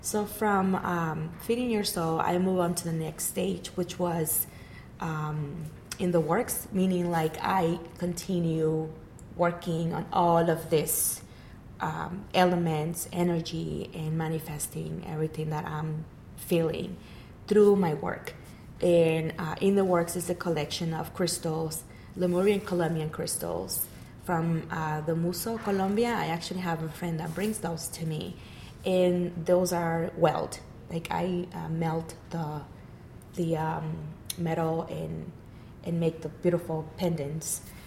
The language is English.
So from feeding your soul, I move on to the next stage, which was in the works, meaning like I continue working on all of this elements, energy, and manifesting everything that I'm feeling through my work. And in the works is a collection of crystals, Lemurian Colombian crystals from the Muso, Colombia. I actually have a friend that brings those to me, and those are weld. Like I melt the metal and make the beautiful pendants.